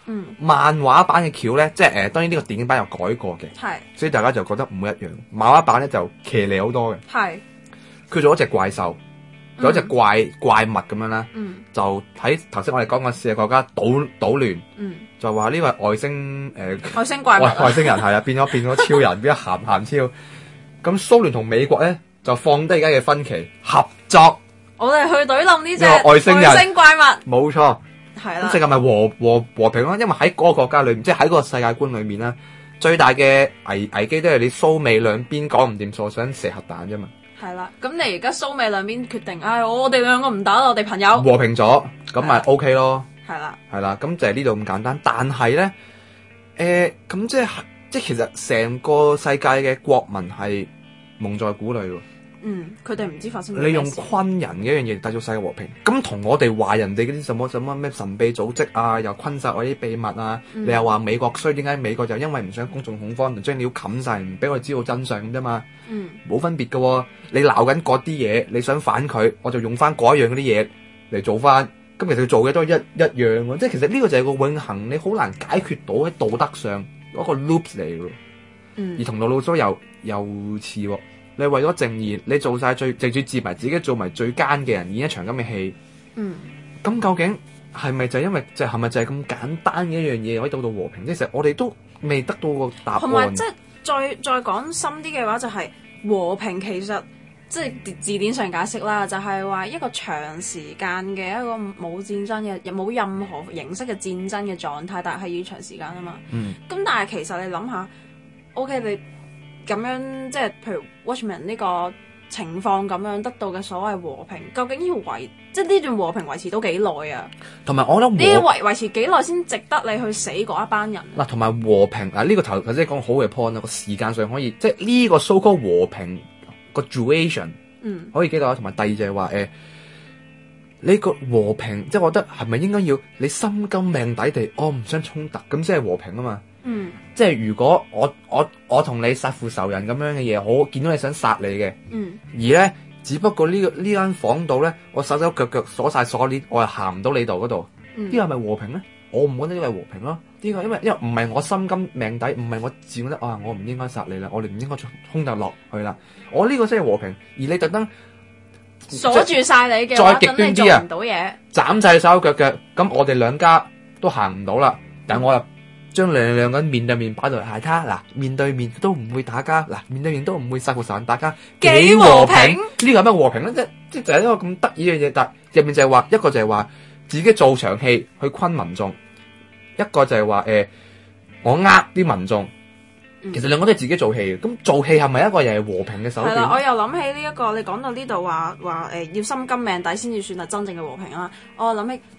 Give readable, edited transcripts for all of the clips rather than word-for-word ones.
漫畫版嘅橋咧，即係當然呢個電影版有改過嘅， 係， 所以大家就覺得唔會一樣。漫畫版咧就騎呢好多嘅， 係， 佢做一隻怪獸，做一隻怪物咁樣啦，就喺頭先我哋講嘅4個國家搗亂，就話呢個係外星外星怪物， 外星人係啊，變咗超人，變咗鹹超。咁蘇聯同美國咧就放低而家嘅分歧，合作。 我哋去懟冧呢隻外星怪物。 冇錯， 係啦。 咁世界咪和平咯？因為喺嗰個國家裏面，即係喺嗰個世界觀裏面咧，最大嘅危機都係你蘇美兩邊講唔掂數，想射核彈啫嘛。 係啦，咁你而家蘇美兩邊決定，我哋兩個唔打啦，我哋朋友和平咗，咁咪 OK 咯。 係啦， 係啦，咁就係呢度咁簡單。但係咧，咁即係其實成個世界嘅國民係蒙在鼓裏喎。 佢哋唔知發生咩事。 你用昆人嘅一樣嘢嚟帶咗世界和平，咁同我哋話人哋嗰啲什麼咩神秘組織啊，又昆殺我啲秘密啊，你又話美國衰，點解美國就因為唔想公眾恐慌，就將料冚晒，唔俾我哋知道真相咁啫嘛？冇分別㗎喎。你鬧緊嗰啲嘢，你想反佢，我就用翻嗰一樣嗰啲嘢嚟做翻。咁其實佢做嘅都係一樣喎，即係其實呢個就係個永恆，你好難解決到喺道德上嗰個 loops 嚟嘅。而同路路蘇又似喎。你為咗正義，你做晒最自埋自己做埋最奸嘅人，演一場咁嘅戲。咁究竟係咪就係因為係咪就係咁簡單嘅一樣嘢可以到和平？其實我哋都未得到個答案。 同埋即係再講深啲嘅話，就係和平其實即係字典上解釋啦，就係話一個長時間嘅一個冇戰爭嘅，又冇任何形式嘅戰爭嘅狀態，但係要長時間啊嘛。咁但係其實你諗下 ，OK 你。咁樣即係譬如 Watchmen 呢個情況咁樣得到嘅所謂和平，究竟要即係呢段和平維持到幾耐啊？同埋我覺得你要維持幾耐先值得你去死嗰一班人？ 嗱，同埋和平嗱呢個頭先講好嘅 point 啦，個時間上可以即係呢個 so called 和平個 duration 可以幾耐？同埋第二就係話呢個和平，即係我覺得係咪應該要你心甘命抵地，我唔想衝突，咁先係和平啊嘛。即係如果我同你殺父仇人咁樣嘅嘢，我見到你想殺你嘅，而咧只不過呢間房度咧，我手手腳腳鎖晒鎖鏈，我又行唔到你度嗰度，呢個係咪和平咧？我唔覺得呢個係和平咯。呢個因為唔係我心甘命抵，唔係我自覺得我唔應該殺你啦，我哋唔應該衝突落去啦。我呢個先係和平，而你特登鎖住晒你嘅話， 再極端啲啊， 唔到嘢， 斬晒手腳腳，咁我哋兩家都行唔到啦。但係我又將兩個人面對面擺到嚟，係睇嗱，面對面都唔會打交，嗱面對面都唔會殺父仇人，大家幾和平？呢個係咩和平咧？即係就係一個咁得意嘅嘢，但係入面就係話一個就係話自己做場戲去昆民眾，一個就係話我啲民眾。其實兩個都係自己做戲嘅，咁做戲係咪一個又係和平嘅手段？ 係啦，我又諗起呢一個，你講到呢度話要心甘命抵先至算係真正嘅和平啦。我諗起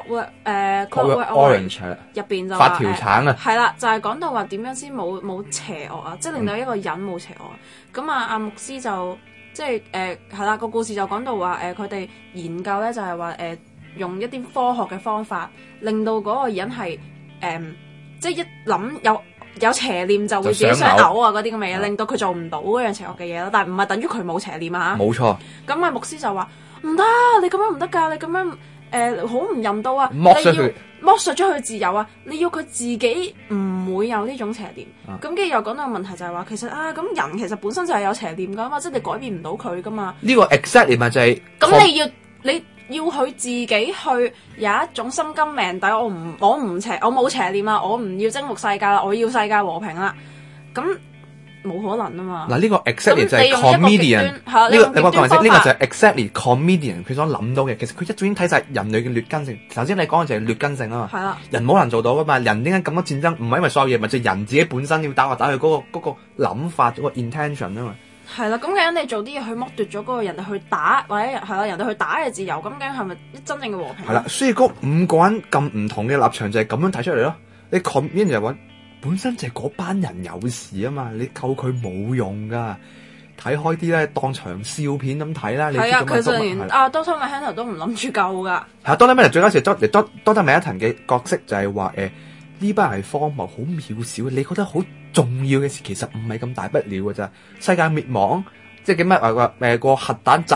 Clockwork Orange 入邊就發條橙啊， 係啦，就係講到話點樣先冇邪惡啊，即係令到一個人冇邪惡。咁阿牧師就即係係啦，個故事就講到話佢哋研究咧就係話用一啲科學嘅方法，令到嗰個人係即係一諗有邪念就會自己想嘔啊嗰啲咁嘅嘢，令到佢做唔到嗰樣邪惡嘅嘢咯。但係唔係等於佢冇邪念啊？ 冇錯。 咁牧師就話唔得，你咁樣唔得㗎，你咁樣好唔人道啊！ 剝削咗佢自由啊！你要佢自己唔會有呢種邪念。咁跟住又講到個問題就係話，其實咁人其實本身就係有邪念㗎嘛，即係你改變唔到佢㗎嘛。 呢個 exactly 咪就係咁你要佢自己去有一種心甘命抵，我冇邪念啊，我唔要征服世界啦，我要世界和平啦，咁冇可能啊嘛。 嗱呢個 exactly 就係 comedian， 呢個就係 exactly comedian 佢所諗到嘅。其實佢一早已經睇晒人類嘅劣根性。頭先你講嘅就係劣根性啊嘛。係啦，人冇能做到噶嘛。人點解咁多戰爭？唔係因為所有嘢，咪就係人自己本身要打去嗰個諗法嗰個 intention 啊嘛。係啦，咁究竟你做啲嘢去剝奪咗嗰個人哋去打，或者係啦人哋去打嘅自由，咁究竟係咪真正嘅和平？係啦，所以嗰5個人咁唔同嘅立場就係咁樣睇出嚟咯。你 comedian 就係話本身就係嗰班人有事啊嘛，你救佢冇用噶，睇開啲咧，當場笑片咁睇啦。係啊，其實連Dr. Manhattan 都唔諗住救噶。係啊，Dr. Manhattan 最緊要係Dr. Manhattan嘅角色就係話呢班人係荒謬，好渺小，你覺得好重要嘅事其實唔係咁大不了嘅咋。世界滅亡，即係點咩話個核彈炸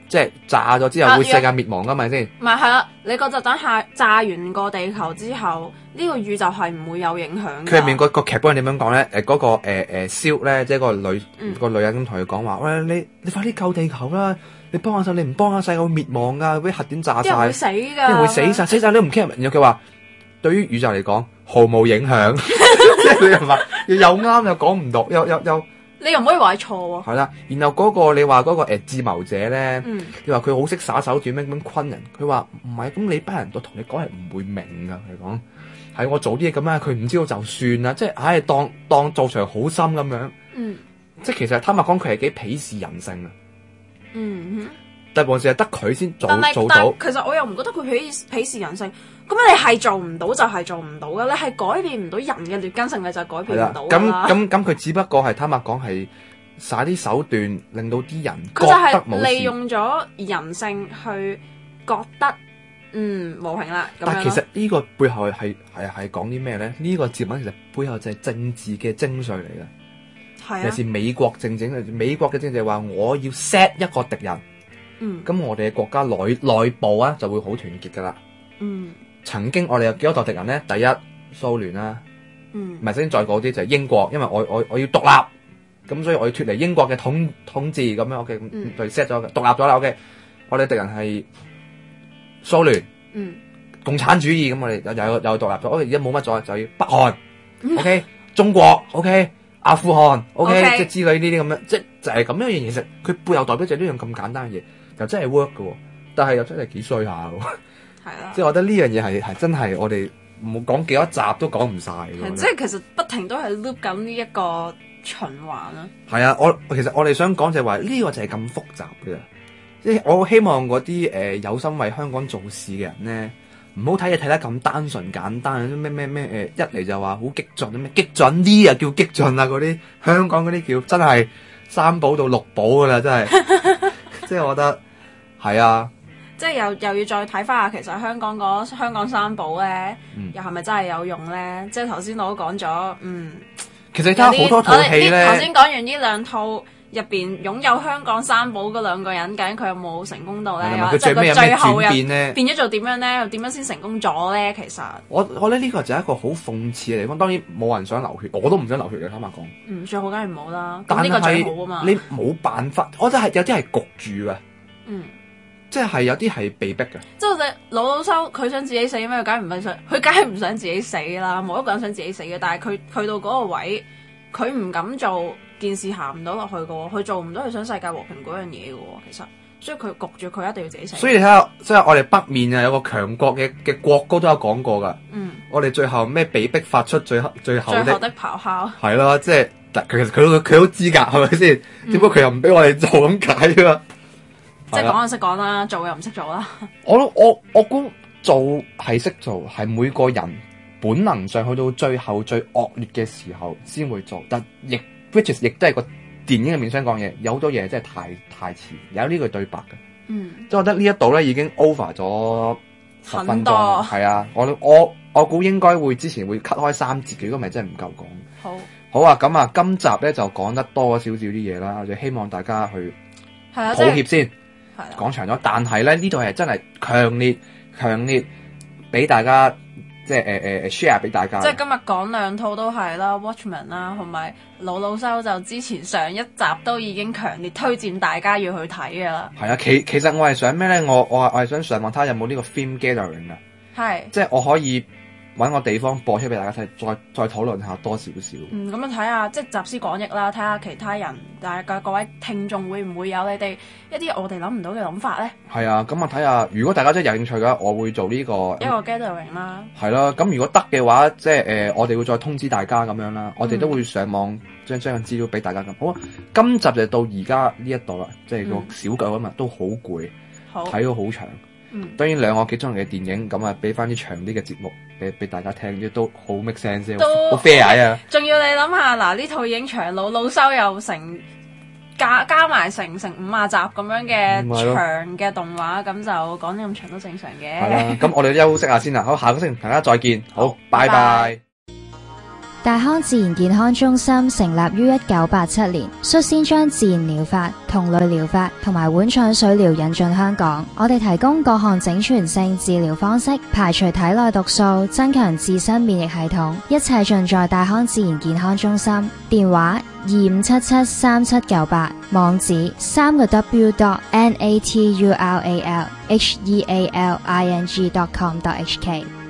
即係炸咗之後會世界滅亡噶嘛先？ 唔係係啦，你個炸彈炸完個地球之後，呢個宇宙係唔會有影響。 佢入面個劇本係點樣講咧？嗰個燒咧，即係個女人咁同佢講話，喂，你快啲救地球啦！你幫下手，你唔幫下世界會滅亡噶，俾核電炸晒， 啲人會死㗎， 啲人會死晒，你都唔 care。然後佢話，對於宇宙嚟講毫無影響，即係你又話又啱又講唔到，又。 你又唔可以話係錯喎。 係啦，然後嗰個你話嗰個智謀者咧，你話佢好識耍手段咁昆人，佢話唔係，咁你班人我同你講係唔會明㗎，佢講係我做啲嘢咁樣，佢唔知道就算啦，即係當做場好心咁樣，即係其實坦白講佢係幾鄙視人性啊，但係還是係得佢先做到。 其實我又唔覺得佢鄙視人性。咁你係做唔到就係做唔到嘅，你係改變唔到人嘅劣根性，你就改變唔到㗎啦。 咁佢只不過係坦白講係耍啲手段，令到啲人覺得冇事。 佢就係利用咗人性去覺得和平啦。 但係其實呢個背後係講啲咩咧？呢個節目其實背後就係政治嘅精髓嚟嘅。係啊。尤其是美國嘅政治就係話我要 set 一個敵人。咁我哋嘅國家內部啊就會好團結㗎啦。曾經我哋有幾多個敵人咧？第一蘇聯啦，唔係先再嗰啲就係英國，因為我要獨立，咁所以我要脫離英國嘅統治咁樣。OK， 就 set 咗獨立咗啦。OK， 我哋敵人係蘇聯，共產主義，咁我哋又獨立咗。OK， 而家冇乜咗，就要北韓，OK， 中國 ，OK， 阿富汗 ，OK， 即係之類呢啲咁樣，即就係咁樣嘅嘢。其實佢背後代表就係呢樣咁簡單嘅嘢，又真係 work 嘅，但係又真係幾衰下嘅。即係我覺得呢樣嘢係真係我哋冇講幾多集都講唔晒嘅。 即係其實不停都係 loop 緊呢一個循環啦。 係啊，其實我哋想講就係話呢個就係咁複雜嘅。即係我希望嗰啲有心為香港做事嘅人咧，唔好睇嘢睇得咁單純簡單，咩一嚟就話好激進，咩激進啲啊叫激進啊，嗰啲香港嗰啲叫真係三寶到六寶㗎啦，真係。即係我覺得係啊。 即係又要再睇翻下，其實香港三寶咧，又係咪真係有用咧？即係頭先我都講咗， 其實睇好多套戲咧。 頭先講完呢兩套入邊擁有香港三寶嗰兩個人，究竟佢有冇成功到咧？ 佢最尾有咩轉變咧？ 變咗做點樣咧？又點樣先成功咗咧？其實我覺得呢個就係一個好諷刺嘅地方。當然冇人想流血，我都唔想流血嘅，坦白講。 最好梗係唔好啦。咁呢個最好啊嘛。 你冇辦法，我覺得係有啲係焗住嘅。即係有啲係被逼嘅， 即係老修佢想自己死咩？佢梗係唔想自己死啦，冇一個人想自己死嘅。但係佢去到嗰個位，佢唔敢做件事，行唔到落去嘅喎，佢做唔到佢想世界和平嗰樣嘢嘅喎。其實，所以佢焗住佢一定要自己死。 所以你睇下，即係我哋北面啊有個強國嘅國歌都有講過㗎。我哋最後咩被逼發出最後的咆哮。係咯，即係其實佢都資格係咪先？點解佢又唔俾我哋做咁解㗎？ 即係講就識講啦，做又唔識做啦。 我估做係識做，係每個人本能上去到最後最惡劣嘅時候先會做。但亦 which 亦都係個電影入面想講嘢，有好多嘢真係太遲。有呢句對白嘅，即係我覺得呢一度咧已經 over 咗10分鐘。係啊，我估應該會之前會 cut 開3節嘅，如果唔係真係唔夠講。好啊，咁啊，今集咧就講得多咗少少啲嘢啦，我就希望大家去抱歉先。講長咗，但係咧呢度係真係強烈俾大家即係share 俾大家。即係今日講兩套都係啦 ，Watchmen 啦，同埋老修就之前上一集都已經強烈推薦大家要去睇㗎啦。 係啊，其實我係想咩咧？我係想上網睇下有冇呢個 film gathering 啊。係。即係我可以揾個地方播出俾大家睇，再討論下多少少。咁樣睇下，即係集思廣益啦，睇下其他人，大家各位聽眾會唔會有你哋一啲我哋諗唔到嘅諗法咧？ 係啊，咁啊睇下，如果大家真係有興趣嘅話，我會做呢個一個 gathering 啦。係咯，咁如果得嘅話，即係我哋會再通知大家咁樣啦。我哋都會上網將個資料俾大家咁。好啊，今集就到而家呢一度啦，即係個小狗今日都好攰，睇咗好長。當然2個幾鐘嘅電影，咁啊俾翻啲長啲嘅節目俾大家聽，亦都好 make sense，好 fair 啊！ 仲要你諗下，嗱呢套已經長老修又成加埋成50集咁樣嘅長嘅動畫，咁就講得咁長都正常嘅。 係啦，咁我哋休息下先啦，好，下個星期大家再見，好，拜拜。 大康自然健康中心成立於1987年，率先將自然療法、同類療法同埋碗腸水療引進香港。我哋提供各項整全性治療方式，排除體內毒素，增強自身免疫系統，一切盡在大康自然健康中心。電話25773798，網址3w.naturalhealing.com.hk。